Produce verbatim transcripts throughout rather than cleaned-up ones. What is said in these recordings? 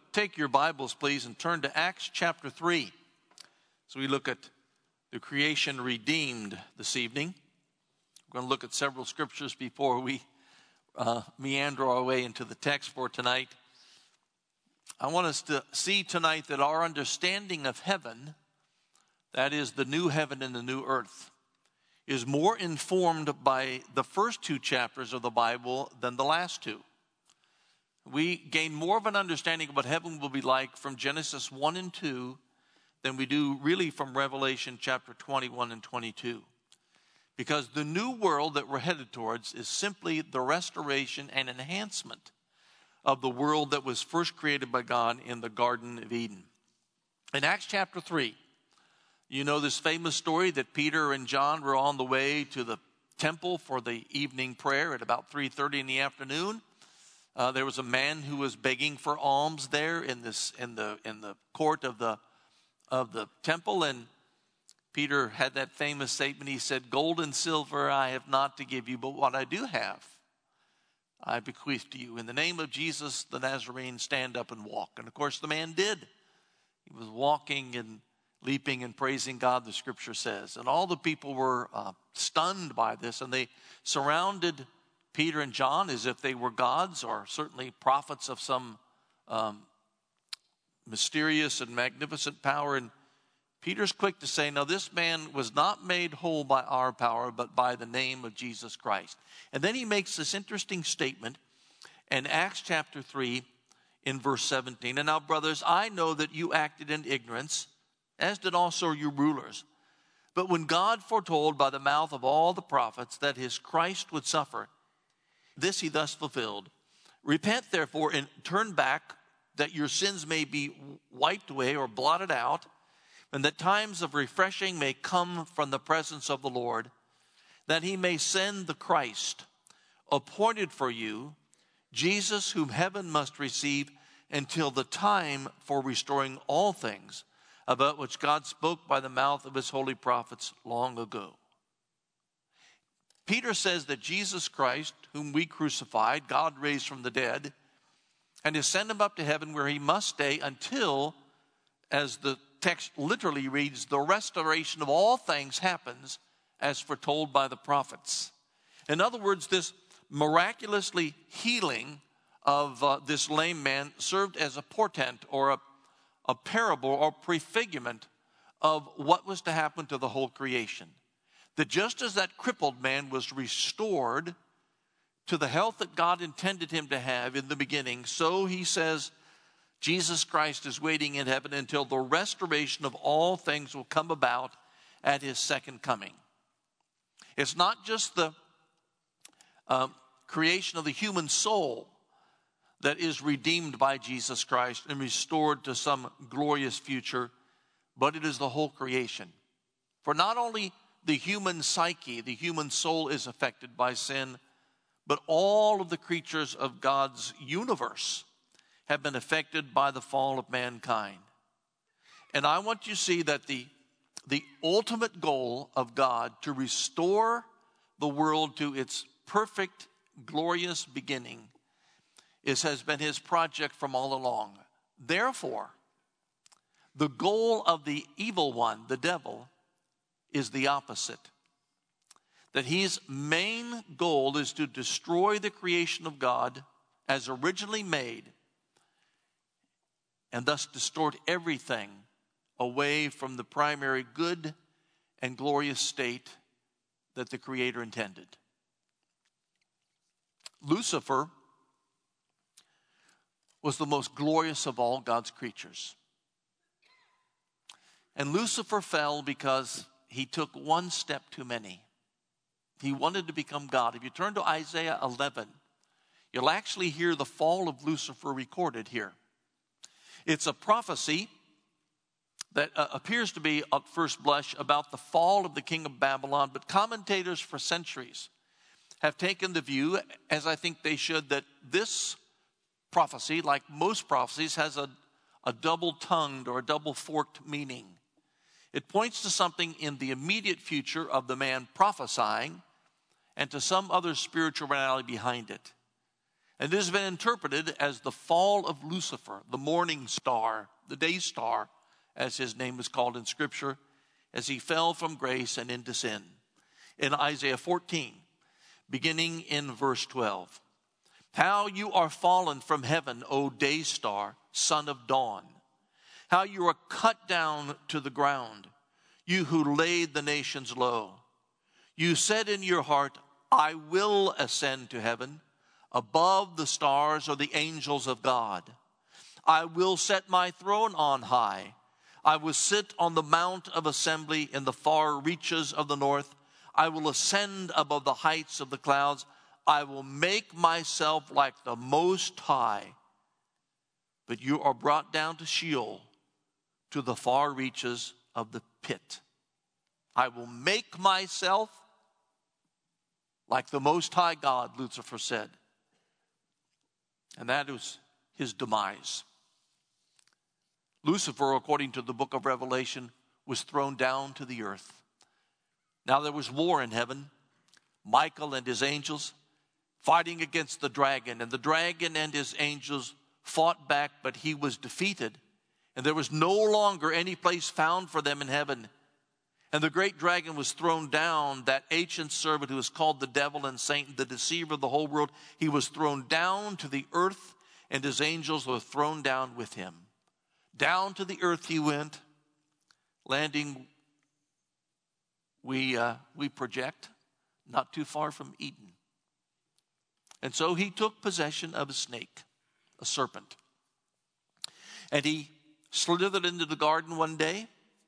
take your Bibles, please, and turn to Acts chapter three. So we look at the creation redeemed this evening. We're going to look at several scriptures before we uh, meander our way into the text for tonight. I want us to see tonight that our understanding of heaven, that is the new heaven and the new earth, is more informed by the first two chapters of the Bible than the last two. We gain more of an understanding of what heaven will be like from Genesis one and two than we do really from Revelation chapter twenty-one and twenty-two. Because the new world that we're headed towards is simply the restoration and enhancement of the world that was first created by God in the Garden of Eden. In Acts chapter three, you know this famous story that Peter and John were on the way to the temple for the evening prayer at about three thirty in the afternoon. Uh, there was a man who was begging for alms there in this in the in the court of the of the temple, and Peter had that famous statement. He said, "Gold and silver I have not to give you, but what I do have, I bequeath to you. In the name of Jesus the Nazarene, stand up and walk." And of course, the man did. He was walking and leaping and praising God, the scripture says. And all the people were uh, stunned by this, and they surrounded Peter and John as if they were gods or certainly prophets of some um, mysterious and magnificent power. And Peter's quick to say, "No, this man was not made whole by our power, but by the name of Jesus Christ." And then he makes this interesting statement in Acts chapter three in verse seventeen. "And now, brothers, I know that you acted in ignorance, as did also your rulers. But when God foretold by the mouth of all the prophets that his Christ would suffer, this he thus fulfilled. Repent, therefore, and turn back, that your sins may be wiped away or blotted out, and that times of refreshing may come from the presence of the Lord, that he may send the Christ, appointed for you, Jesus, whom heaven must receive until the time for restoring all things, about which God spoke by the mouth of his holy prophets long ago." Peter says that Jesus Christ, whom we crucified, God raised from the dead, and has sent him up to heaven where he must stay until, as the text literally reads, the restoration of all things happens as foretold by the prophets. In other words, this miraculously healing of uh, this lame man served as a portent or a, a parable or prefigurement of what was to happen to the whole creation. That just as that crippled man was restored to the health that God intended him to have in the beginning, so he says Jesus Christ is waiting in heaven until the restoration of all things will come about at his second coming. It's not just the uh, creation of the human soul that is redeemed by Jesus Christ and restored to some glorious future, but it is the whole creation. For not only the human psyche, the human soul is affected by sin, but all of the creatures of God's universe have been affected by the fall of mankind. And I want you to see that the, the ultimate goal of God to restore the world to its perfect, glorious beginning is, has been his project from all along. Therefore, the goal of the evil one, the devil, is the opposite. That his main goal is to destroy the creation of God as originally made, and thus distort everything away from the primary good and glorious state that the Creator intended. Lucifer was the most glorious of all God's creatures. And Lucifer fell because he took one step too many. He wanted to become God. If you turn to Isaiah eleven, you'll actually hear the fall of Lucifer recorded here. It's a prophecy that uh, appears to be at first blush about the fall of the king of Babylon, but commentators for centuries have taken the view, as I think they should, that this prophecy, like most prophecies, has a, a double-tongued or a double-forked meaning. It points to something in the immediate future of the man prophesying and to some other spiritual reality behind it. And it has been interpreted as the fall of Lucifer, the morning star, the day star, as his name is called in Scripture, as he fell from grace and into sin. In Isaiah fourteen, beginning in verse twelve. How you are fallen from heaven, O day star, son of dawn. How you are cut down to the ground, you who laid the nations low. You said in your heart, I will ascend to heaven. Above the stars are the angels of God. I will set my throne on high. I will sit on the mount of assembly in the far reaches of the north. I will ascend above the heights of the clouds. I will make myself like the Most High. But you are brought down to Sheol, to the far reaches of the pit. I will make myself like the Most High God, Lucifer said. And that is his demise. Lucifer, according to the book of Revelation, was thrown down to the earth. Now there was war in heaven. Michael and his angels fighting against the dragon. And the dragon and his angels fought back, but he was defeated. And there was no longer any place found for them in heaven. And the great dragon was thrown down, that ancient serpent who is called the devil and Satan, the deceiver of the whole world. He was thrown down to the earth, and his angels were thrown down with him. Down to the earth he went, landing, we, uh, we project, not too far from Eden. And so he took possession of a snake, a serpent. And he slithered into the garden one day.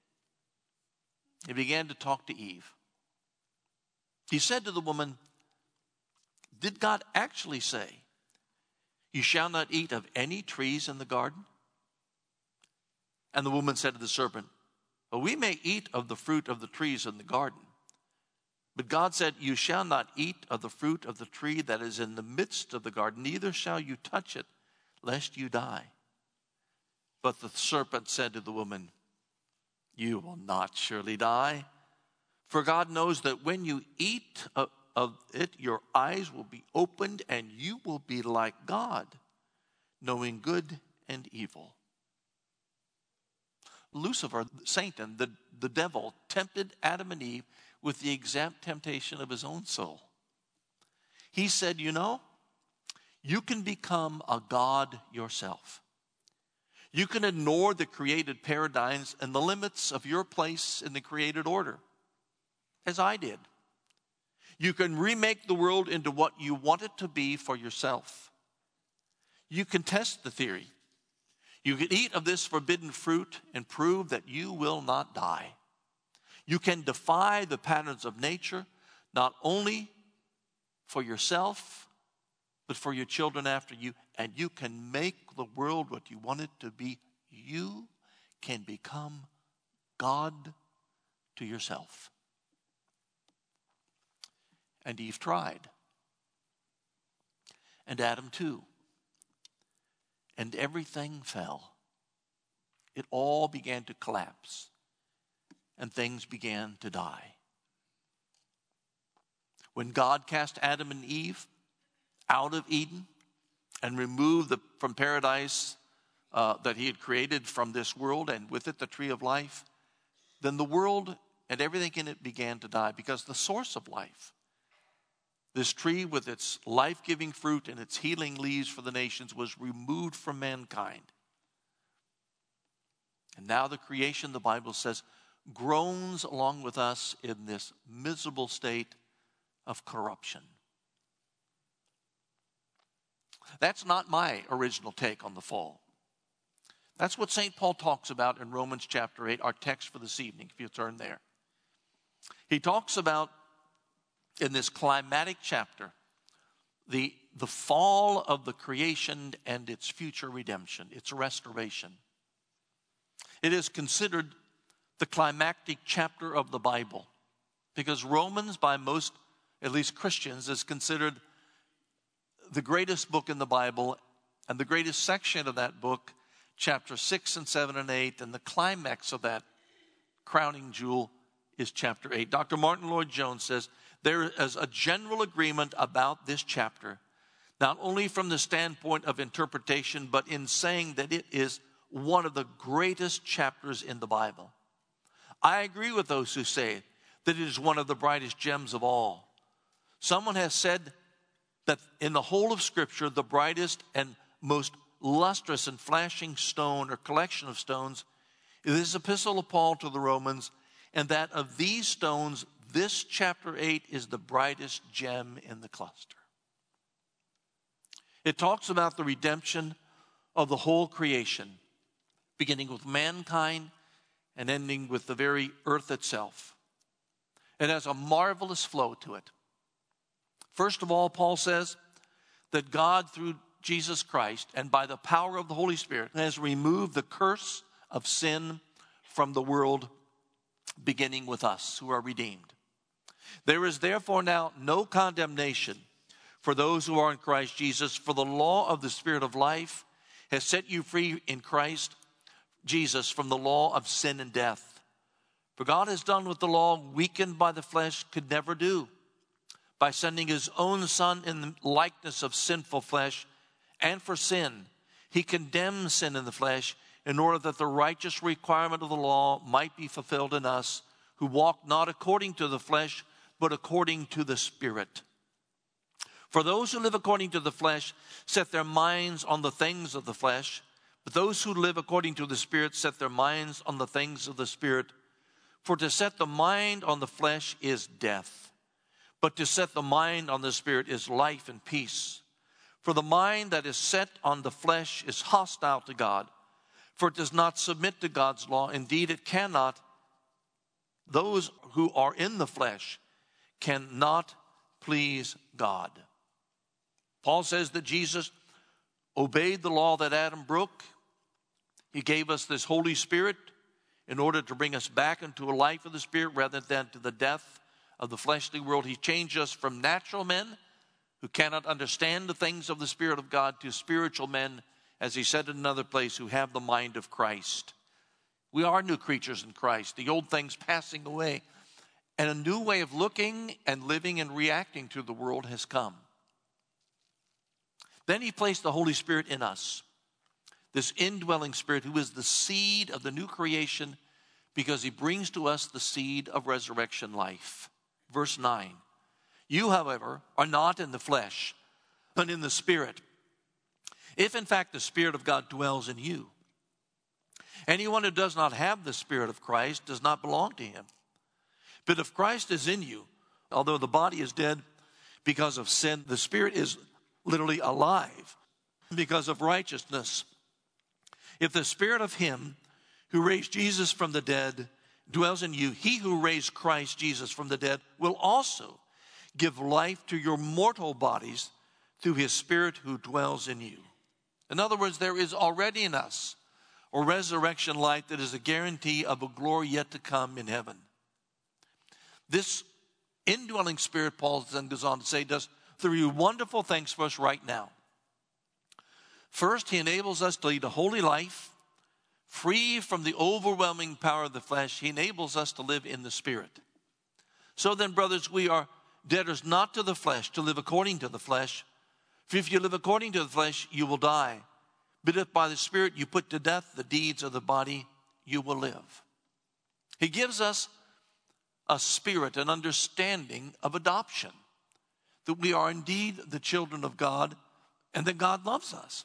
He began to talk to Eve. He said to the woman, did God actually say, you shall not eat of any trees in the garden? And the woman said to the serpent, well, we may eat of the fruit of the trees in the garden. But God said, you shall not eat of the fruit of the tree that is in the midst of the garden, neither shall you touch it, lest you die. But the serpent said to the woman, you will not surely die, for God knows that when you eat of, of it, your eyes will be opened, and you will be like God, knowing good and evil. Lucifer, Satan, the, the devil, tempted Adam and Eve with the exact temptation of his own soul. He said, you know, you can become a god yourself. You can ignore the created paradigms and the limits of your place in the created order, as I did. You can remake the world into what you want it to be for yourself. You can test the theory. You can eat of this forbidden fruit and prove that you will not die. You can defy the patterns of nature, not only for yourself, but for your children after you. And you can make the world what you want it to be. You can become God to yourself. And Eve tried. And Adam too. And everything fell. It all began to collapse. And things began to die. When God cast Adam and Eve out of Eden and removed the, from paradise uh, that he had created from this world, and with it the tree of life, then the world and everything in it began to die, because the source of life, this tree with its life-giving fruit and its healing leaves for the nations, was removed from mankind. And now the creation, the Bible says, groans along with us in this miserable state of corruption. That's not my original take on the fall. That's what Saint Paul talks about in Romans chapter eight, our text for this evening, if you turn there. He talks about, in this climatic chapter, the, the fall of the creation and its future redemption, its restoration. It is considered the climactic chapter of the Bible, because Romans, by most, at least Christians, is considered the greatest book in the Bible, and the greatest section of that book, chapter six and seven and eight, and the climax of that crowning jewel is chapter eight. Doctor Martin Lloyd-Jones says there is a general agreement about this chapter not only from the standpoint of interpretation, but in saying that it is one of the greatest chapters in the Bible. I agree with those who say that it is one of the brightest gems of all. Someone has said that in the whole of Scripture, the brightest and most lustrous and flashing stone or collection of stones is this epistle of Paul to the Romans, and that of these stones, this chapter eight is the brightest gem in the cluster. It talks about the redemption of the whole creation, beginning with mankind and ending with the very earth itself. It has a marvelous flow to it. First of all, Paul says that God, through Jesus Christ and by the power of the Holy Spirit, has removed the curse of sin from the world, beginning with us who are redeemed. There is therefore now no condemnation for those who are in Christ Jesus, for the law of the Spirit of life has set you free in Christ Jesus from the law of sin and death. For God has done what the law, weakened by the flesh, could never do, by sending his own Son in the likeness of sinful flesh, and for sin, he condemned sin in the flesh in order that the righteous requirement of the law might be fulfilled in us, who walk not according to the flesh, but according to the Spirit. For those who live according to the flesh set their minds on the things of the flesh, but those who live according to the Spirit set their minds on the things of the Spirit. For to set the mind on the flesh is death, but to set the mind on the Spirit is life and peace. For the mind that is set on the flesh is hostile to God, for it does not submit to God's law. Indeed, it cannot. Those who are in the flesh cannot please God. Paul says that Jesus obeyed the law that Adam broke. He gave us this Holy Spirit in order to bring us back into a life of the Spirit rather than to the death of the fleshly world. He changed us from natural men who cannot understand the things of the Spirit of God to spiritual men, as he said in another place, who have the mind of Christ. We are new creatures in Christ, the old things passing away, and a new way of looking and living and reacting to the world has come. Then he placed the Holy Spirit in us, this indwelling Spirit who is the seed of the new creation, because he brings to us the seed of resurrection life. Verse nine, you, however, are not in the flesh, but in the Spirit, if in fact the Spirit of God dwells in you. Anyone who does not have the Spirit of Christ does not belong to him. But if Christ is in you, although the body is dead because of sin, the Spirit is literally alive because of righteousness. If the Spirit of him who raised Jesus from the dead dwells in you, he who raised Christ Jesus from the dead will also give life to your mortal bodies through his Spirit who dwells in you. In other words, there is already in us a resurrection life that is a guarantee of a glory yet to come in heaven. This indwelling Spirit, Paul then goes on to say, does three wonderful things for us right now. First, he enables us to lead a holy life, free from the overwhelming power of the flesh. He enables us to live in the Spirit. So then, brothers, we are debtors not to the flesh, to live according to the flesh. For if you live according to the flesh, you will die. But if by the Spirit you put to death the deeds of the body, you will live. He gives us a spirit, an understanding of adoption, that we are indeed the children of God and that God loves us.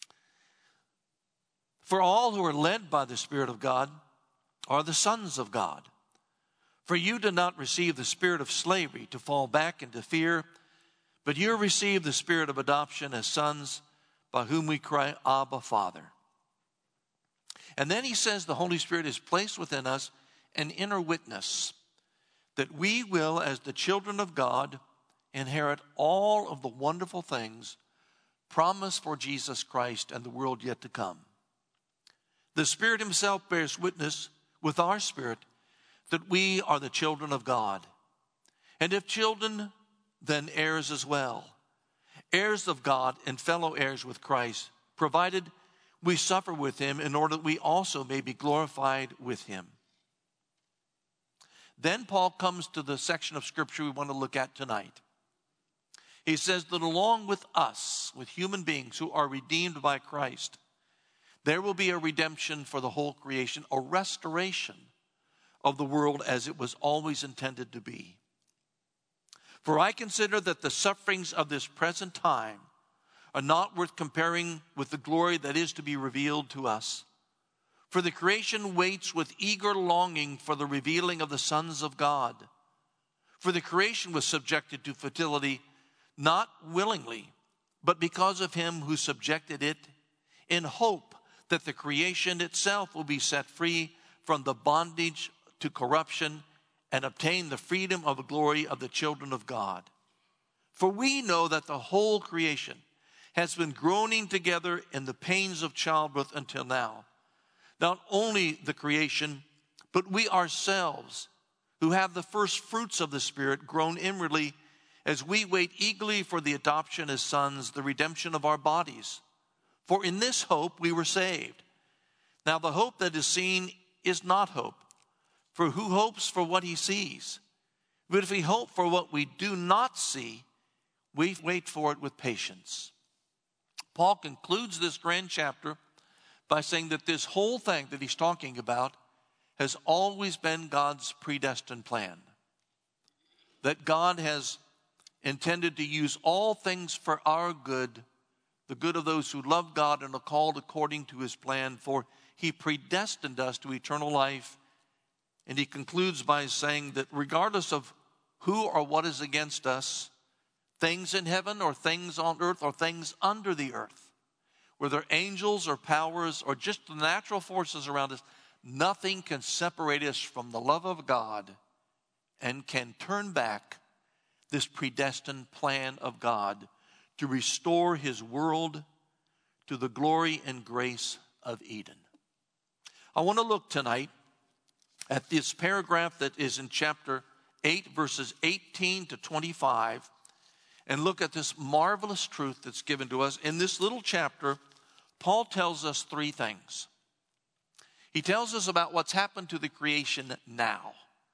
For all who are led by the Spirit of God are the sons of God. For you did not receive the spirit of slavery to fall back into fear, but you received the spirit of adoption as sons, by whom we cry, Abba, Father. And then he says the Holy Spirit is placed within us an inner witness that we will, as the children of God, inherit all of the wonderful things promised for Jesus Christ and the world yet to come. The Spirit himself bears witness with our spirit that we are the children of God. And if children, then heirs as well. Heirs of God and fellow heirs with Christ, provided we suffer with him in order that we also may be glorified with him. Then Paul comes to the section of Scripture we want to look at tonight. He says that along with us, with human beings who are redeemed by Christ, there will be a redemption for the whole creation, a restoration of the world as it was always intended to be. For I consider that the sufferings of this present time are not worth comparing with the glory that is to be revealed to us. For the creation waits with eager longing for the revealing of the sons of God. For the creation was subjected to futility, not willingly, but because of him who subjected it, in hope that the creation itself will be set free from the bondage to corruption and obtain the freedom of the glory of the children of God. For we know that the whole creation has been groaning together in the pains of childbirth until now. Not only the creation, but we ourselves, who have the first fruits of the Spirit, groan inwardly as we wait eagerly for the adoption as sons, the redemption of our bodies. For in this hope we were saved. Now the hope that is seen is not hope. For who hopes for what he sees? But if we hope for what we do not see, we wait for it with patience. Paul concludes this grand chapter by saying that this whole thing that he's talking about has always been God's predestined plan. That God has intended to use all things for our good, the good of those who love God and are called according to his plan, for he predestined us to eternal life. And he concludes by saying that regardless of who or what is against us, things in heaven or things on earth or things under the earth, whether angels or powers or just the natural forces around us, nothing can separate us from the love of God and can turn back this predestined plan of God to restore his world to the glory and grace of Eden. I want to look tonight at this paragraph that is in chapter eight, verses eighteen to twenty-five, and look at this marvelous truth that's given to us. In this little chapter, Paul tells us three things. He tells us about what's happened to the creation now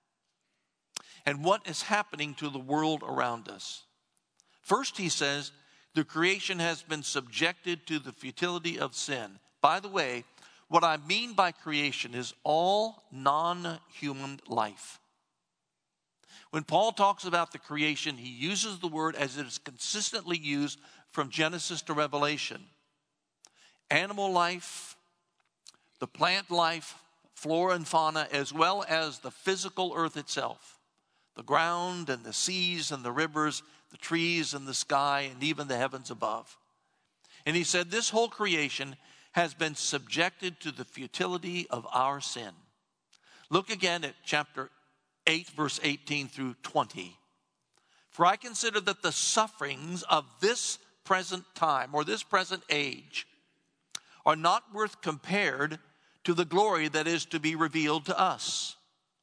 and what is happening to the world around us. First, he says, the creation has been subjected to the futility of sin. By the way, what I mean by creation is all non-human life. When Paul talks about the creation, he uses the word as it is consistently used from Genesis to Revelation. Animal life, the plant life, flora and fauna, as well as the physical earth itself. The ground and the seas and the rivers, the trees and the sky, and even the heavens above. And he said this whole creation has been subjected to the futility of our sin. Look again at chapter eight, verse eighteen through twenty. For I consider that the sufferings of this present time, or this present age, are not worth compared to the glory that is to be revealed to us.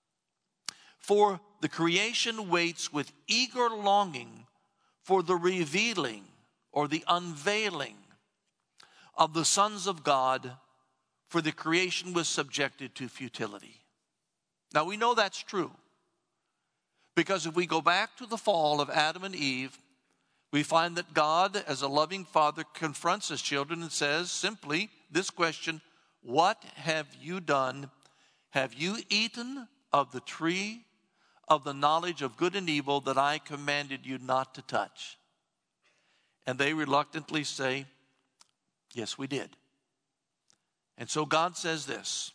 For the creation waits with eager longing for the revealing or the unveiling of the sons of God, for the creation was subjected to futility. Now we know that's true, because if we go back to the fall of Adam and Eve, we find that God, as a loving father, confronts his children and says simply this question: what have you done? Have you eaten of the tree of the knowledge of good and evil that I commanded you not to touch? And they reluctantly say, yes, we did. And so God says this.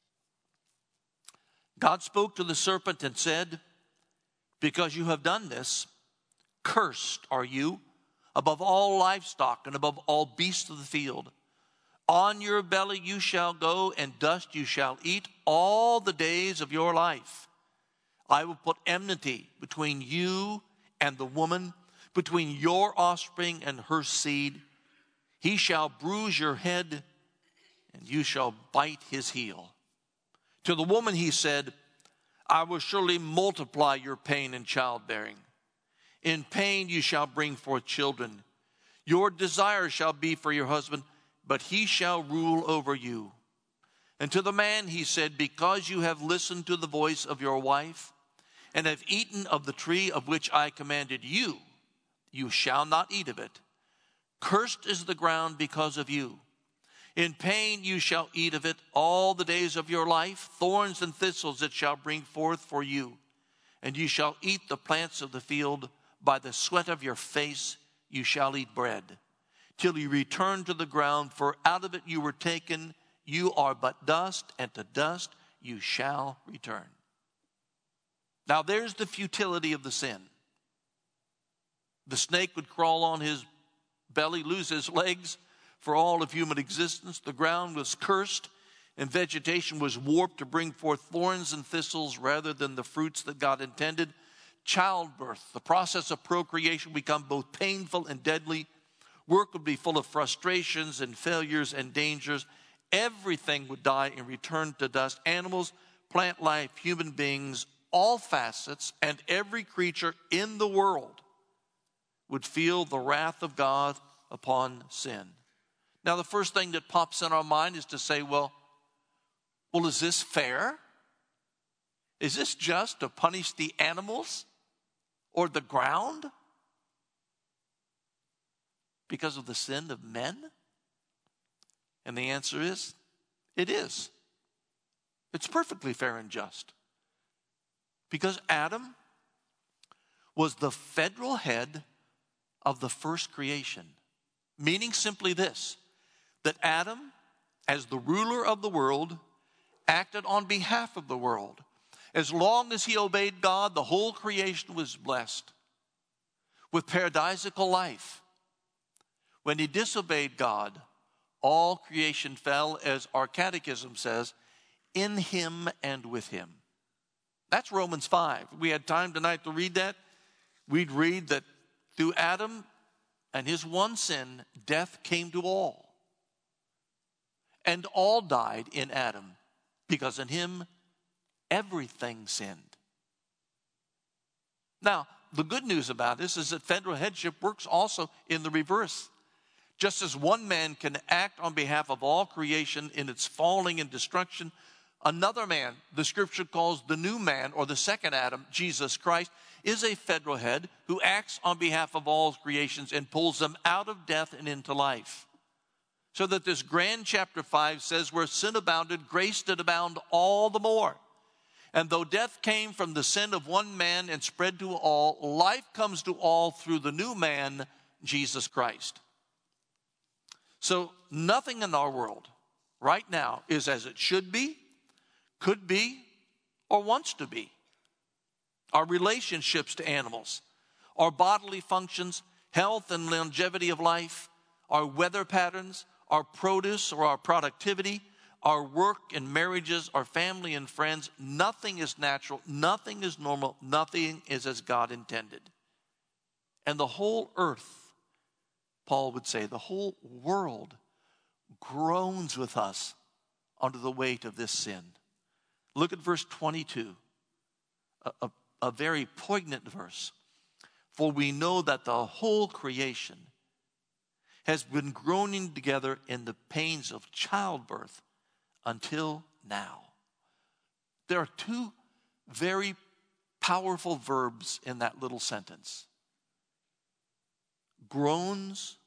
God spoke to the serpent and said, because you have done this, cursed are you above all livestock and above all beasts of the field. On your belly you shall go, and dust you shall eat all the days of your life. I will put enmity between you and the woman, between your offspring and her seed. He shall bruise your head, and you shall bite his heel. To the woman he said, I will surely multiply your pain in childbearing. In pain you shall bring forth children. Your desire shall be for your husband, but he shall rule over you. And to the man he said, because you have listened to the voice of your wife, and have eaten of the tree of which I commanded you, you shall not eat of it. Cursed is the ground because of you. In pain you shall eat of it all the days of your life. Thorns and thistles it shall bring forth for you. And you shall eat the plants of the field. By the sweat of your face you shall eat bread, till you return to the ground, for out of it you were taken. You are but dust, and to dust you shall return. Now there's the futility of the sin. The snake would crawl on his belly, lose his legs for all of human existence. The ground was cursed, and vegetation was warped to bring forth thorns and thistles rather than the fruits that God intended. Childbirth, the process of procreation, would become both painful and deadly. Work would be full of frustrations and failures and dangers. Everything would die and return to dust. Animals, plant life, human beings, all facets, and every creature in the world would feel the wrath of God upon sin. Now, the first thing that pops in our mind is to say, well, well, is this fair? Is this just to punish the animals or the ground because of the sin of men? And the answer is, it is. It's perfectly fair and just. Because Adam was the federal head of the first creation. Meaning simply this, that Adam, as the ruler of the world, acted on behalf of the world. As long as he obeyed God, the whole creation was blessed with paradisical life. When he disobeyed God, all creation fell, as our catechism says, in him and with him. That's Romans five. If we had time tonight to read that, we'd read that through Adam and his one sin, death came to all. And all died in Adam, because in him everything sinned. Now, the good news about this is that federal headship works also in the reverse. Just as one man can act on behalf of all creation in its falling and destruction, another man, the scripture calls the new man, or the second Adam, Jesus Christ, is a federal head who acts on behalf of all creations and pulls them out of death and into life. So that this grand chapter five says, where sin abounded, grace did abound all the more. And though death came from the sin of one man and spread to all, life comes to all through the new man, Jesus Christ. So nothing in our world right now is as it should be, could be, or wants to be. Our relationships to animals, our bodily functions, health and longevity of life, our weather patterns, our produce or our productivity, our work and marriages, our family and friends, nothing is natural, nothing is normal, nothing is as God intended. And the whole earth, Paul would say, the whole world groans with us under the weight of this sin. Look at verse twenty-two, a, a, a very poignant verse. For we know that the whole creation has been groaning together in the pains of childbirth until now. There are two very powerful verbs in that little sentence. Groans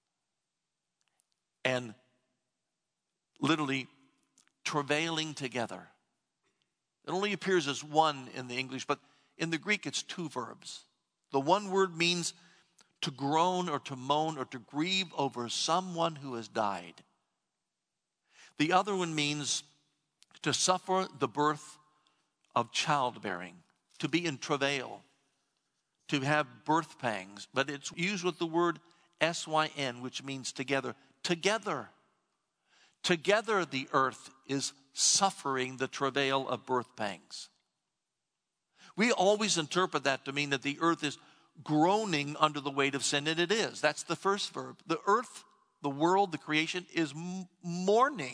and literally travailing together. It only appears as one in the English, but in the Greek it's two verbs. The one word means to groan or to moan or to grieve over someone who has died. The other one means to suffer the birth of childbearing, to be in travail, to have birth pangs. But it's used with the word S Y N, which means together. Together. Together the earth is suffering the travail of birth pangs. We always interpret that to mean that the earth is groaning under the weight of sin, and it is. That's the first verb. The earth, the world, the creation is mourning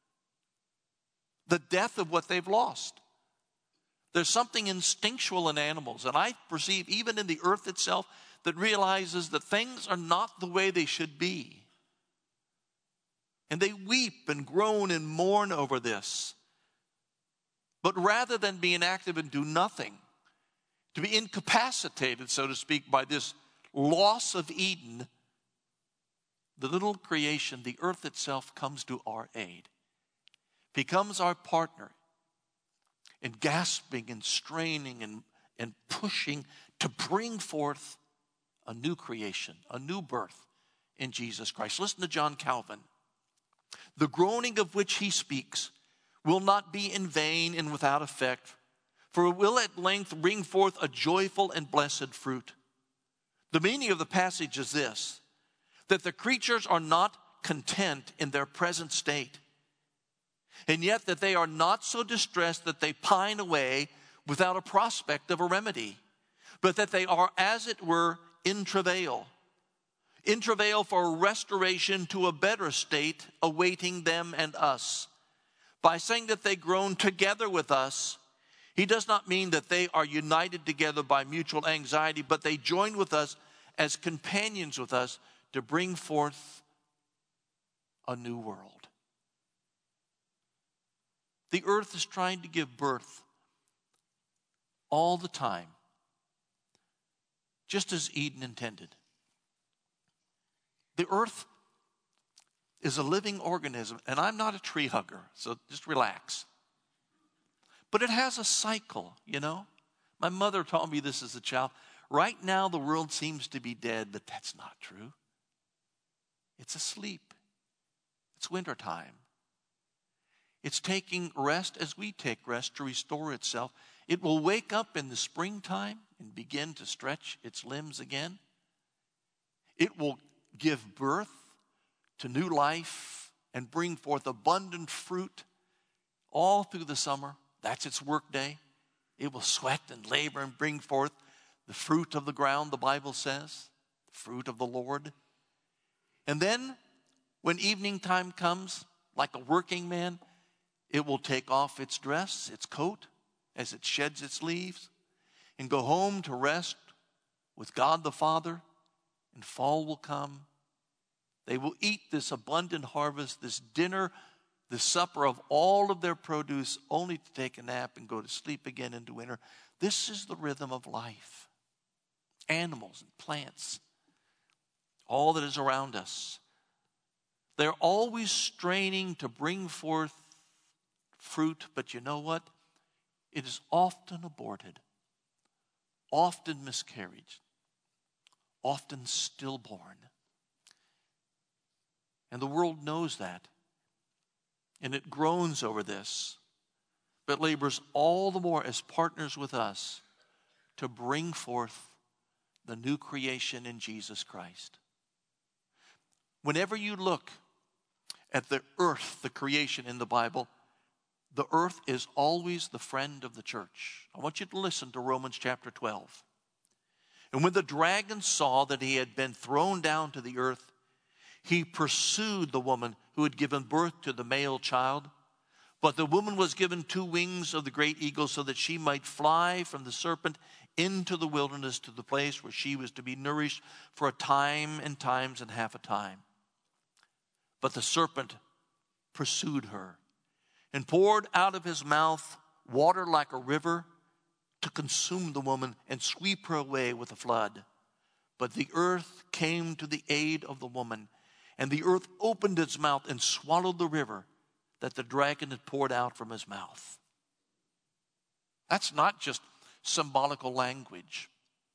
the death of what they've lost. There's something instinctual in animals, and I perceive even in the earth itself, that realizes that things are not the way they should be. And they weep and groan and mourn over this. But rather than be inactive and do nothing, to be incapacitated, so to speak, by this loss of Eden, the little creation, the earth itself, comes to our aid, becomes our partner in gasping and straining and, and pushing to bring forth a new creation, a new birth in Jesus Christ. Listen to John Calvin. The groaning of which he speaks will not be in vain and without effect, for it will at length bring forth a joyful and blessed fruit. The meaning of the passage is this, that the creatures are not content in their present state, and yet that they are not so distressed that they pine away without a prospect of a remedy, but that they are, as it were, in travail, in travail for restoration to a better state awaiting them and us. By saying that they groan together with us, he does not mean that they are united together by mutual anxiety, but they join with us as companions with us to bring forth a new world. The earth is trying to give birth all the time, just as Eden intended. The earth is a living organism, and I'm not a tree hugger, so just relax. But it has a cycle, you know. My mother taught me this as a child. Right now, the world seems to be dead, but that's not true. It's asleep. It's wintertime. It's taking rest as we take rest to restore itself. It will wake up in the springtime and begin to stretch its limbs again. It will give birth to new life and bring forth abundant fruit all through the summer. That's its work day. It will sweat and labor and bring forth the fruit of the ground, the Bible says, the fruit of the Lord. And then when evening time comes, like a working man, it will take off its dress, its coat, as it sheds its leaves, and go home to rest with God the Father, and fall will come. They will eat this abundant harvest, this dinner, the supper of all of their produce, only to take a nap and go to sleep again into winter. This is the rhythm of life. Animals and plants, all that is around us. They're always straining to bring forth fruit, but you know what? It is often aborted, often miscarried, often stillborn. And the world knows that. And it groans over this, but labors all the more as partners with us to bring forth the new creation in Jesus Christ. Whenever you look at the earth, the creation in the Bible, the earth is always the friend of the church. I want you to listen to Romans chapter twelve. And when the dragon saw that he had been thrown down to the earth, he pursued the woman who had given birth to the male child. But the woman was given two wings of the great eagle so that she might fly from the serpent into the wilderness to the place where she was to be nourished for a time and times and half a time. But the serpent pursued her and poured out of his mouth water like a river to consume the woman and sweep her away with a flood. But the earth came to the aid of the woman, and the earth opened its mouth and swallowed the river that the dragon had poured out from his mouth. That's not just symbolical language.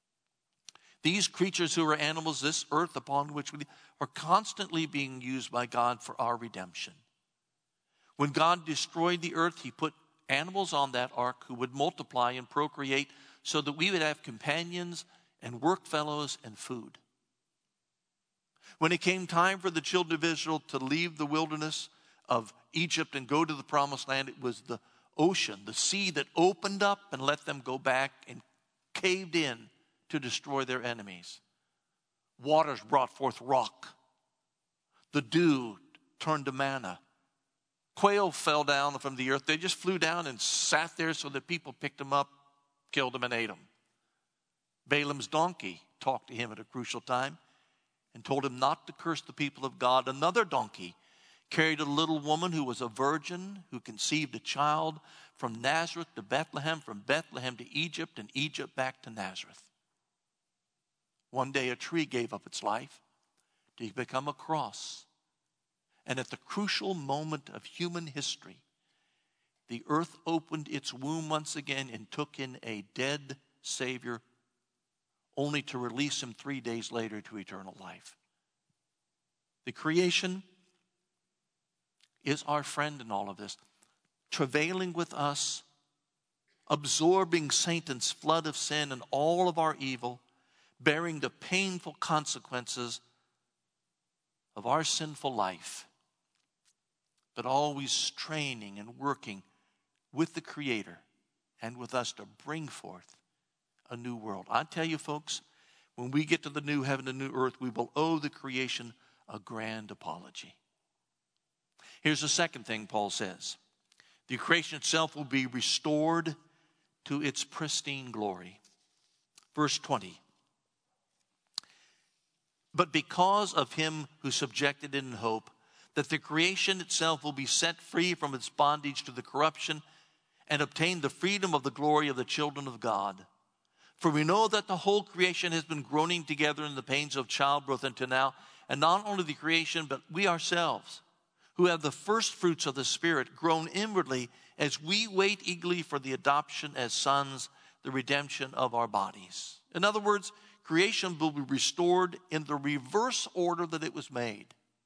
These creatures who are animals, this earth upon which we live, are constantly being used by God for our redemption. When God destroyed the earth, he put animals on that ark who would multiply and procreate so that we would have companions and work fellows and food. When it came time for the children of Israel to leave the wilderness of Egypt and go to the promised land, it was the ocean, the sea that opened up and let them go back and caved in to destroy their enemies. Waters brought forth rock. The dew turned to manna. Quail fell down from the earth. They just flew down and sat there so that people picked them up, killed them, and ate them. Balaam's donkey talked to him at a crucial time and told him not to curse the people of God. Another donkey carried a little woman who was a virgin, who conceived a child, from Nazareth to Bethlehem, from Bethlehem to Egypt, and Egypt back to Nazareth. One day a tree gave up its life to become a cross. And at the crucial moment of human history, the earth opened its womb once again and took in a dead Savior, only to release him three days later to eternal life. The creation is our friend in all of this, travailing with us, absorbing Satan's flood of sin and all of our evil, bearing the painful consequences of our sinful life, but always straining and working with the Creator and with us to bring forth a new world. I tell you, folks, when we get to the new heaven and new earth, we will owe the creation a grand apology. Here's the second thing Paul says. The creation itself will be restored to its pristine glory. Verse twenty. But because of him who subjected it in hope, that the creation itself will be set free from its bondage to the corruption and obtain the freedom of the glory of the children of God. For we know that the whole creation has been groaning together in the pains of childbirth until now, and not only the creation, but we ourselves, who have the first fruits of the Spirit, groan inwardly as we wait eagerly for the adoption as sons, the redemption of our bodies. In other words, creation will be restored in the reverse order that it was made.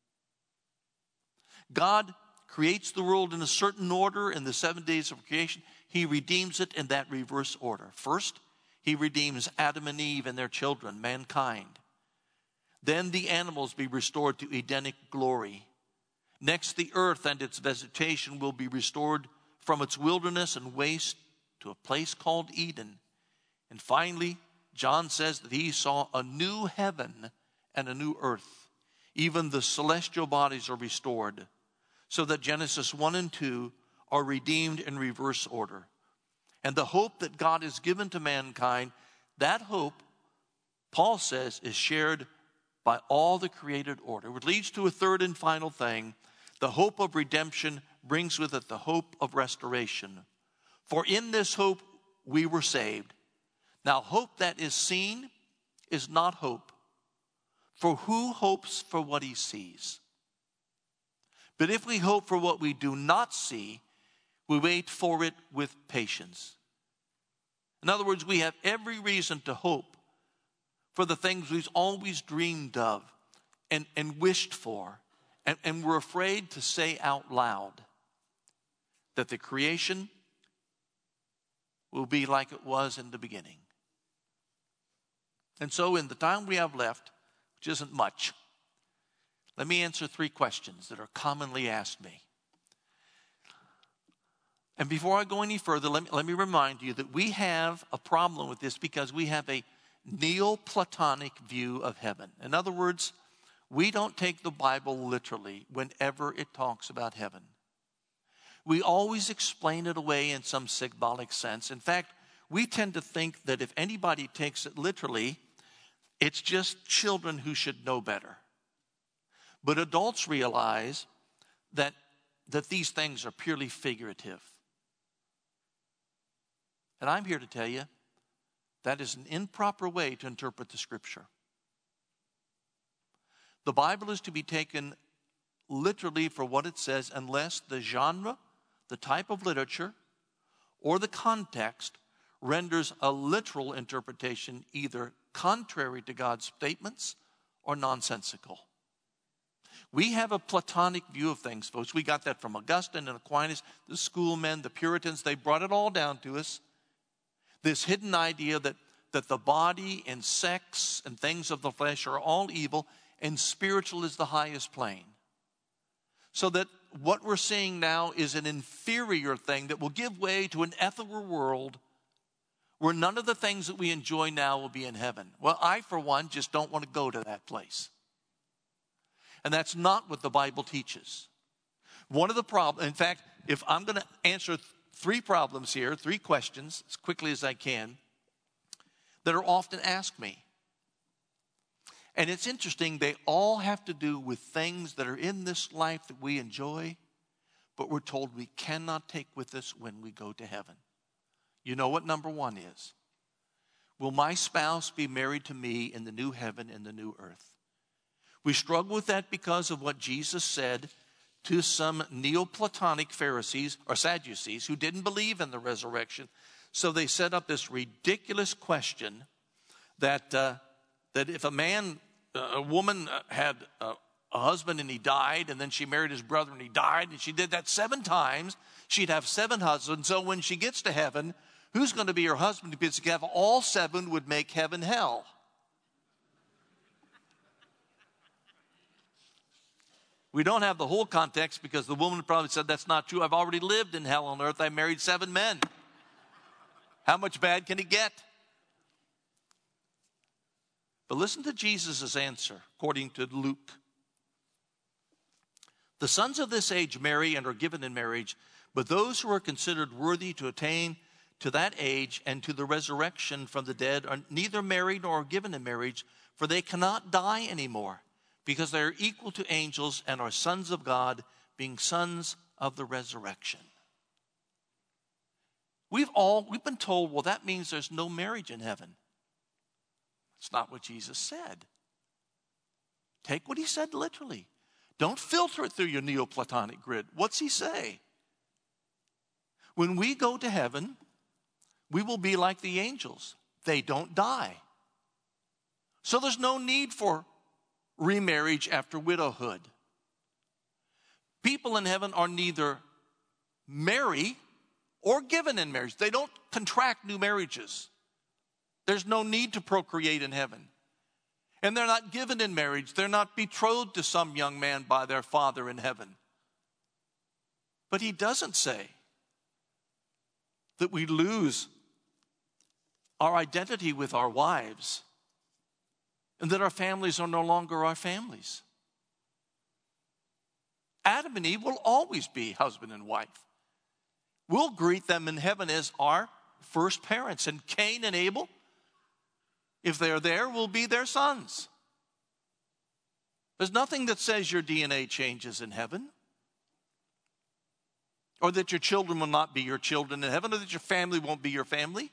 God creates the world in a certain order in the seven days of creation. He redeems it in that reverse order. First, he redeems Adam and Eve and their children, mankind. Then the animals be restored to Edenic glory. Next, the earth and its vegetation will be restored from its wilderness and waste to a place called Eden. And finally, John says that he saw a new heaven and a new earth. Even the celestial bodies are restored, so that Genesis one and two are redeemed in reverse order. And the hope that God has given to mankind, that hope, Paul says, is shared by all the created order. Which leads to a third and final thing. The hope of redemption brings with it the hope of restoration. For in this hope we were saved. Now, hope that is seen is not hope. For who hopes for what he sees? But if we hope for what we do not see, we wait for it with patience. In other words, we have every reason to hope for the things we've always dreamed of and, and wished for. And, and we're afraid to say out loud that the creation will be like it was in the beginning. And so in the time we have left, which isn't much, let me answer three questions that are commonly asked me. And before I go any further, let me, let me remind you that we have a problem with this because we have a Neoplatonic view of heaven. In other words, we don't take the Bible literally whenever it talks about heaven. We always explain it away in some symbolic sense. In fact, we tend to think that if anybody takes it literally, it's just children who should know better. But adults realize that, that these things are purely figurative. And I'm here to tell you that is an improper way to interpret the Scripture. The Bible is to be taken literally for what it says unless the genre, the type of literature, or the context renders a literal interpretation either contrary to God's statements or nonsensical. We have a Platonic view of things, folks. We got that from Augustine and Aquinas, the schoolmen, the Puritans. They brought it all down to us. This hidden idea that, that the body and sex and things of the flesh are all evil and spiritual is the highest plane. So that what we're seeing now is an inferior thing that will give way to an ethical world where none of the things that we enjoy now will be in heaven. Well, I, for one, just don't want to go to that place. And that's not what the Bible teaches. One of the problems, in fact, if I'm going to answer th- three problems here, three questions, as quickly as I can, that are often asked me. And it's interesting, they all have to do with things that are in this life that we enjoy, but we're told we cannot take with us when we go to heaven. You know what number one is? will my spouse be married to me in the new heaven and the new earth? We struggle with that because of what Jesus said to some Neoplatonic Pharisees or Sadducees who didn't believe in the resurrection. So they set up this ridiculous question that uh, that if a man, a woman had a, a husband and he died, and then she married his brother and he died, and she did that seven times, she'd have seven husbands. So when she gets to heaven, who's going to be her husband? Because to have all seven would make heaven hell. We don't have the whole context because the woman probably said, that's not true. I've already lived in hell on earth. I married seven men. How much bad can it get? But listen to Jesus' answer, according to Luke. The sons of this age marry and are given in marriage, but those who are considered worthy to attain to that age and to the resurrection from the dead are neither married nor given in marriage, for they cannot die anymore, because they are equal to angels and are sons of God, being sons of the resurrection. We've all, we've been told, well, that means there's no marriage in heaven. It's not what Jesus said. Take what he said literally. Don't filter it through your Neoplatonic grid. What's he say? When we go to heaven, we will be like the angels. They don't die. So there's no need for remarriage after widowhood. People in heaven are neither married or given in marriage. They don't contract new marriages. There's no need to procreate in heaven. And they're not given in marriage. They're not betrothed to some young man by their father in heaven. But he doesn't say that we lose our identity with our wives and that our families are no longer our families. Adam and Eve will always be husband and wife. We'll greet them in heaven as our first parents. And Cain and Abel, if they're there, will be their sons. There's nothing that says your D N A changes in heaven, or that your children will not be your children in heaven, or that your family won't be your family.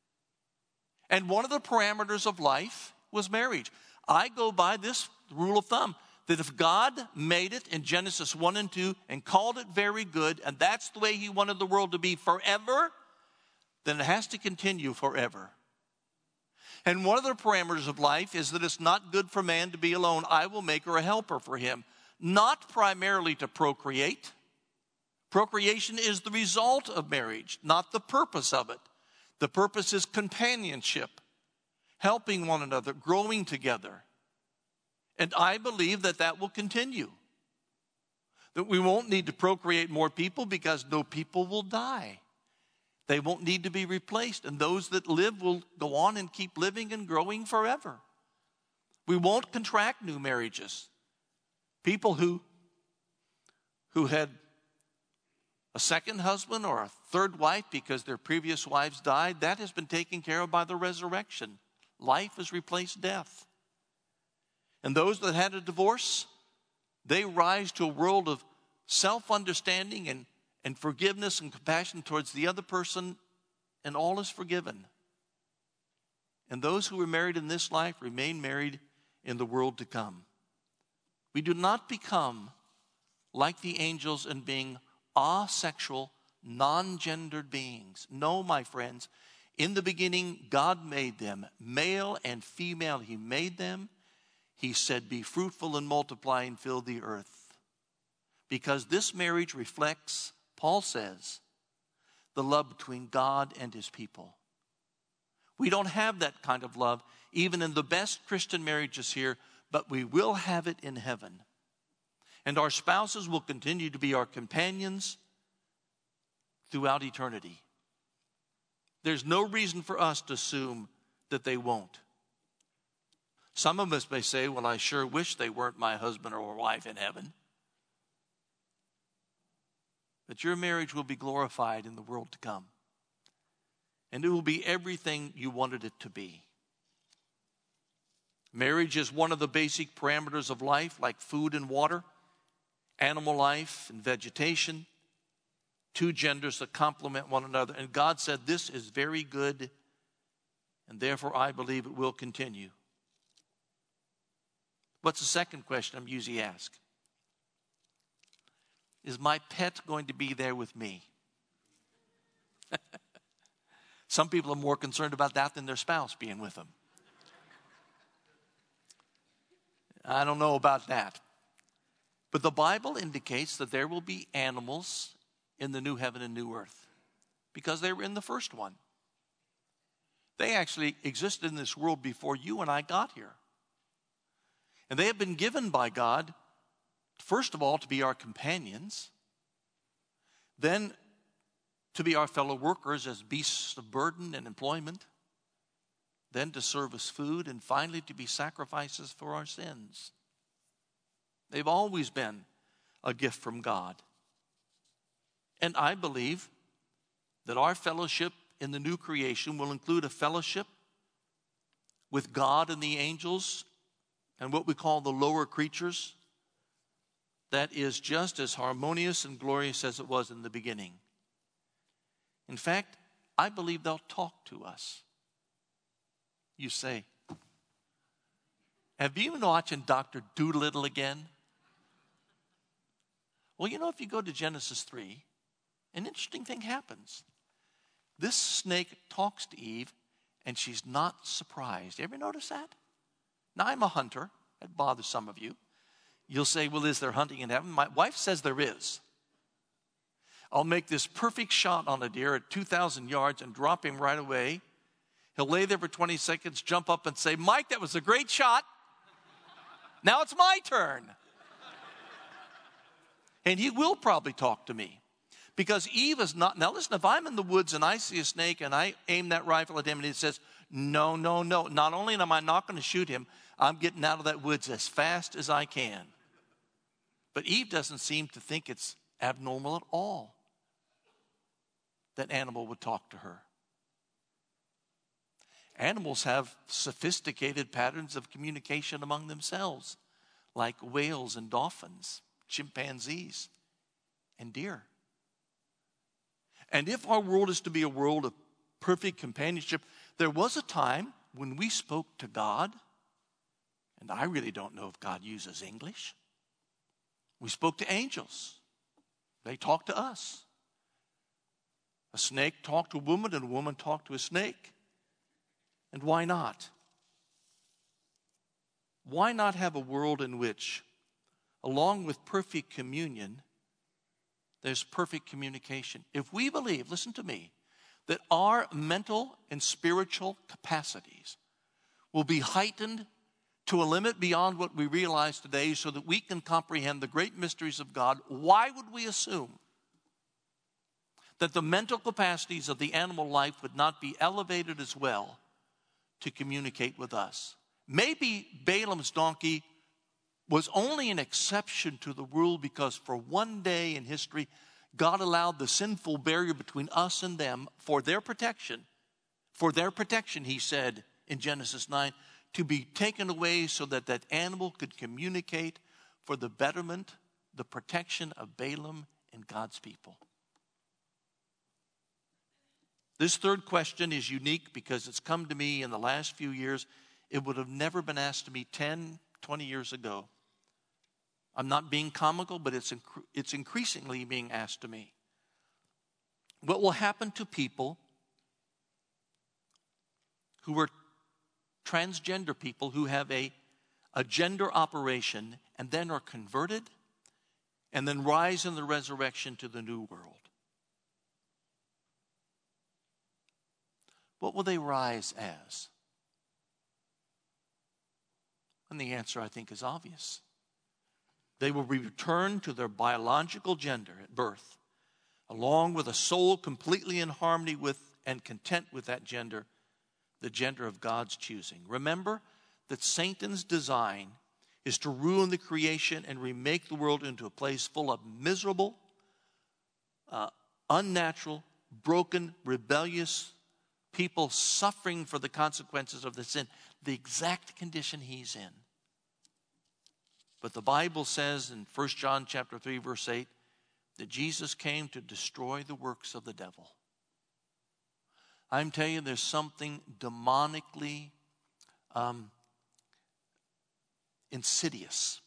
And one of the parameters of life was marriage. I go by this rule of thumb, that if God made it in Genesis one and two and called it very good, and that's the way he wanted the world to be forever, then it has to continue forever. And one of the parameters of life is that it's not good for man to be alone. I will make her a helper for him. Not primarily to procreate. Procreation is the result of marriage, not the purpose of it. The purpose is companionship, helping one another, growing together. And I believe that that will continue. That we won't need to procreate more people because no people will die. They won't need to be replaced. And those that live will go on and keep living and growing forever. We won't contract new marriages. People who, who had a second husband or a third wife because their previous wives died, that has been taken care of by the resurrection. Life has replaced death. And those that had a divorce, they rise to a world of self-understanding and, and forgiveness and compassion towards the other person, and all is forgiven. And those who were married in this life remain married in the world to come. We do not become like the angels in being asexual, non-gendered beings. No, my friends, in the beginning, God made them, male and female, he made them. He said, be fruitful and multiply and fill the earth. Because this marriage reflects, Paul says, the love between God and his people. We don't have that kind of love, even in the best Christian marriages here, but we will have it in heaven. And our spouses will continue to be our companions throughout eternity. There's no reason for us to assume that they won't. Some of us may say, well, I sure wish they weren't my husband or wife in heaven. But your marriage will be glorified in the world to come. And it will be everything you wanted it to be. Marriage is one of the basic parameters of life, like food and water, animal life and vegetation, two genders that complement one another. And God said, this is very good. And therefore, I believe it will continue. What's the second question I'm usually asked? Is my pet going to be there with me? Some people are more concerned about that than their spouse being with them. I don't know about that. But the Bible indicates that there will be animals in the new heaven and new earth because they were in the first one. They actually existed in this world before you and I got here. And they have been given by God, first of all, to be our companions, then to be our fellow workers as beasts of burden and employment, then to serve as food, and finally to be sacrifices for our sins. They've always been a gift from God. And I believe that our fellowship in the new creation will include a fellowship with God and the angels and what we call the lower creatures that is just as harmonious and glorious as it was in the beginning. In fact, I believe they'll talk to us. You say, have you been watching Doctor Dolittle again? Well, you know, if you go to Genesis three, an interesting thing happens. This snake talks to Eve, and she's not surprised. You ever notice that? Now, I'm a hunter. That bothers some of you. You'll say, well, is there hunting in heaven? My wife says there is. I'll make this perfect shot on a deer at two thousand yards and drop him right away. He'll lay there for twenty seconds, jump up and say, Mike, that was a great shot. Now it's my turn. And he will probably talk to me. Because Eve is not, now listen, if I'm in the woods and I see a snake and I aim that rifle at him and he says, no, no, no, not only am I not going to shoot him, I'm getting out of that woods as fast as I can. But Eve doesn't seem to think it's abnormal at all that animal would talk to her. Animals have sophisticated patterns of communication among themselves, like whales and dolphins, chimpanzees, and deer. And if our world is to be a world of perfect companionship, there was a time when we spoke to God, and I really don't know if God uses English. We spoke to angels. They talked to us. A snake talked to a woman, and a woman talked to a snake. And why not? Why not have a world in which, along with perfect communion, there's perfect communication? If we believe, listen to me, that our mental and spiritual capacities will be heightened to a limit beyond what we realize today so that we can comprehend the great mysteries of God, why would we assume that the mental capacities of the animal life would not be elevated as well to communicate with us? Maybe Balaam's donkey was only an exception to the rule because for one day in history, God allowed the sinful barrier between us and them for their protection. For their protection, he said in Genesis nine, to be taken away so that that animal could communicate for the betterment, the protection of Balaam and God's people. This third question is unique because it's come to me in the last few years. It would have never been asked to me ten, twenty years ago. I'm not being comical, but it's, inc- it's increasingly being asked to me. What will happen to people who are transgender people who have a, a gender operation and then are converted and then rise in the resurrection to the new world? What will they rise as? And the answer, I think, is obvious. They will be returned to their biological gender at birth, along with a soul completely in harmony with and content with that gender, the gender of God's choosing. Remember that Satan's design is to ruin the creation and remake the world into a place full of miserable, uh, unnatural, broken, rebellious people suffering for the consequences of the sin, the exact condition he's in. But the Bible says in First John chapter three, verse eight, that Jesus came to destroy the works of the devil. I'm telling you, there's something demonically um, insidious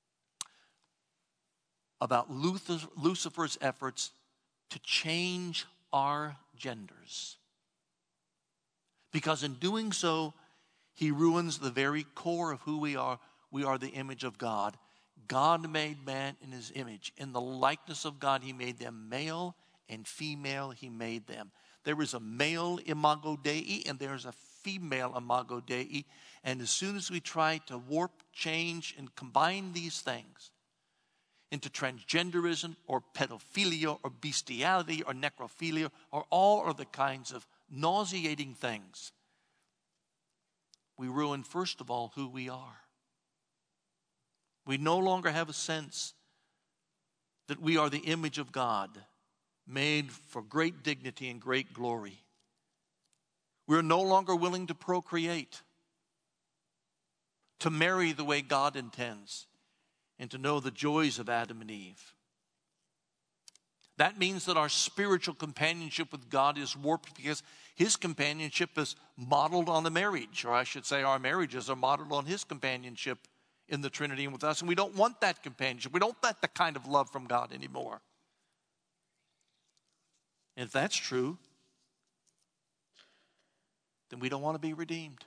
about Luther, Lucifer's efforts to change our genders. Because in doing so, he ruins the very core of who we are. We are the image of God. God made man in his image. In the likeness of God, he made them male and female. He made them. There is a male imago Dei and there's a female imago Dei. And as soon as we try to warp, change, and combine these things into transgenderism or pedophilia or bestiality or necrophilia or all of the kinds of nauseating things, we ruin, first of all, who we are. We no longer have a sense that we are the image of God, made for great dignity and great glory. We're no longer willing to procreate, to marry the way God intends, and to know the joys of Adam and Eve. That means that our spiritual companionship with God is warped because his companionship is modeled on the marriage, or I should say our marriages are modeled on his companionship in the Trinity and with us, and we don't want that companionship. We don't want that kind of love from God anymore. And if that's true, then we don't want to be redeemed.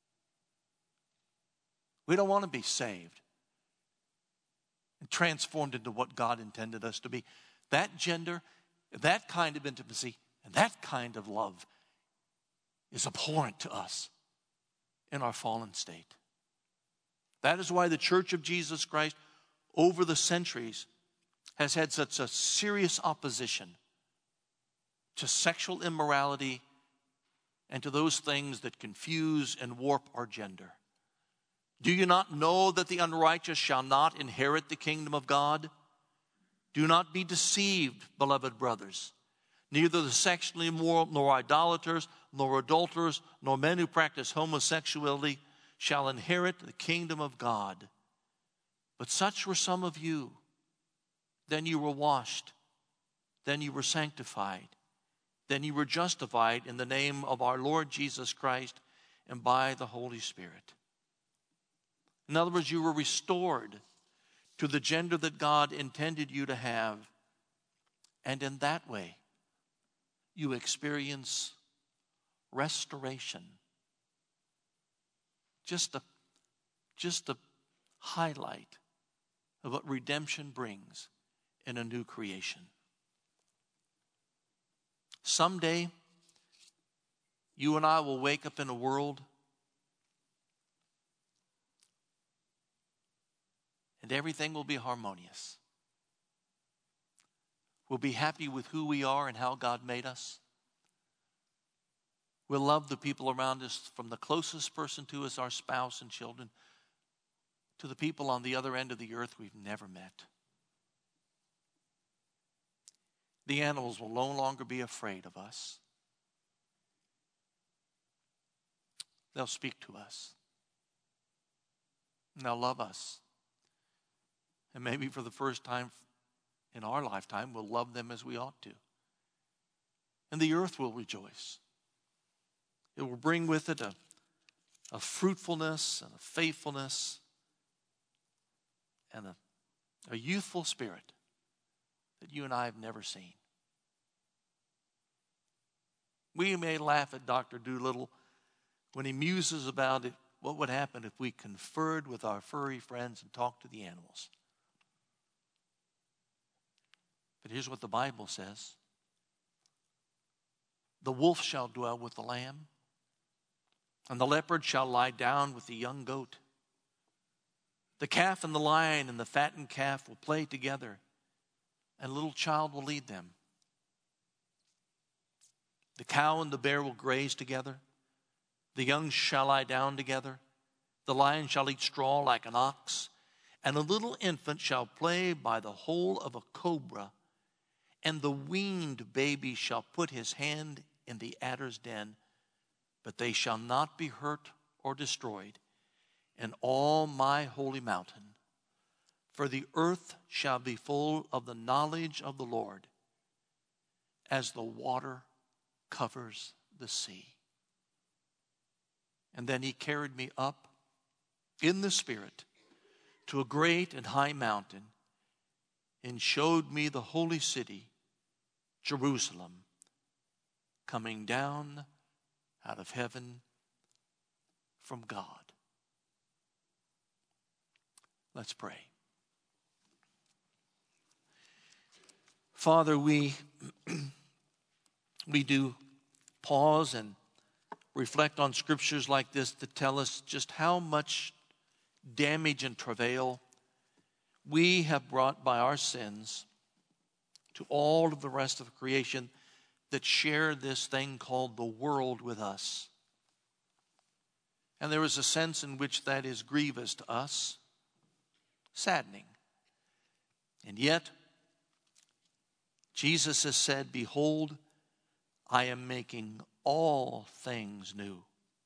We don't want to be saved and transformed into what God intended us to be. That gender, that kind of intimacy, and that kind of love is abhorrent to us in our fallen state. That is why the Church of Jesus Christ over the centuries has had such a serious opposition to sexual immorality and to those things that confuse and warp our gender. Do you not know that the unrighteous shall not inherit the kingdom of God? Do not be deceived, beloved brothers. Neither the sexually immoral, nor idolaters, nor adulterers, nor men who practice homosexuality shall inherit the kingdom of God. But such were some of you. Then you were washed. Then you were sanctified. Then you were justified in the name of our Lord Jesus Christ and by the Holy Spirit. In other words, you were restored to the gender that God intended you to have. And in that way, you experience restoration. Just a, just a highlight of what redemption brings in a new creation. Someday, you and I will wake up in a world and everything will be harmonious. We'll be happy with who we are and how God made us. We'll love the people around us, from the closest person to us, our spouse and children, to the people on the other end of the earth we've never met. The animals will no longer be afraid of us. They'll speak to us. And they'll love us. And maybe for the first time in our lifetime, we'll love them as we ought to. And the earth will rejoice. It will bring with it a, a fruitfulness and a faithfulness and a, a youthful spirit that you and I have never seen. We may laugh at Doctor Dolittle when he muses about it, what would happen if we conferred with our furry friends and talked to the animals. But here's what the Bible says. The wolf shall dwell with the lamb, and the leopard shall lie down with the young goat. The calf and the lion and the fattened calf will play together, and a little child will lead them. The cow and the bear will graze together. The young shall lie down together. The lion shall eat straw like an ox, and a little infant shall play by the hole of a cobra, and the weaned baby shall put his hand in the adder's den, but they shall not be hurt or destroyed in all my holy mountain. For the earth shall be full of the knowledge of the Lord, as the water covers the sea. And then he carried me up in the Spirit to a great and high mountain and showed me the holy city, Jerusalem, coming down out of heaven from God. Let's pray. Father, we, we do pause and reflect on scriptures like this that tell us just how much damage and travail we have brought by our sins to all of the rest of creation that share this thing called the world with us. And there is a sense in which that is grievous to us, saddening. And yet, Jesus has said, behold, I am making all things new.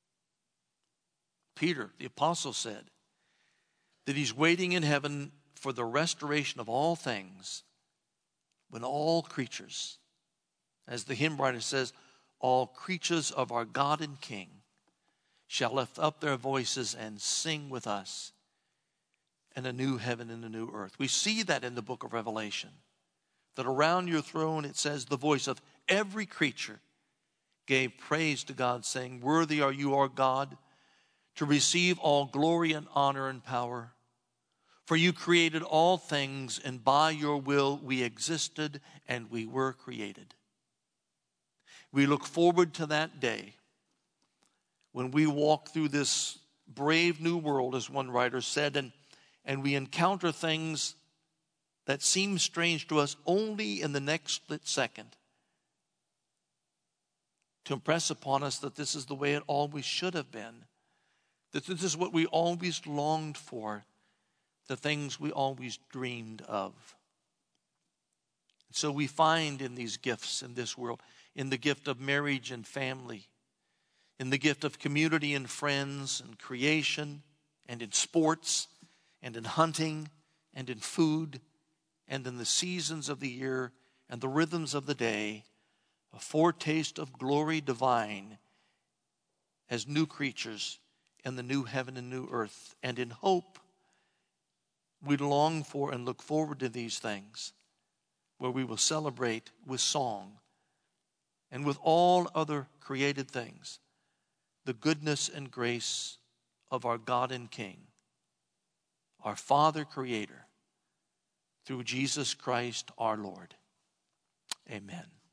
Peter, the apostle, said that he's waiting in heaven for the restoration of all things when all creatures, as the hymn writer says, all creatures of our God and King shall lift up their voices and sing with us in a new heaven and a new earth. We see that in the book of Revelation, that around your throne it says the voice of every creature gave praise to God, saying, worthy are you, our God, to receive all glory and honor and power. For you created all things, and by your will we existed and we were created. We look forward to that day when we walk through this brave new world, as one writer said, and, and we encounter things that seem strange to us only in the next second, to impress upon us that this is the way it always should have been, that this is what we always longed for, the things we always dreamed of. So we find in these gifts in this world, in the gift of marriage and family, in the gift of community and friends and creation, and in sports, and in hunting, and in food, and in the seasons of the year and the rhythms of the day, a foretaste of glory divine as new creatures in the new heaven and new earth. And in hope, we long for and look forward to these things, where we will celebrate with song and with all other created things the goodness and grace of our God and King, our Father Creator, through Jesus Christ our Lord. Amen.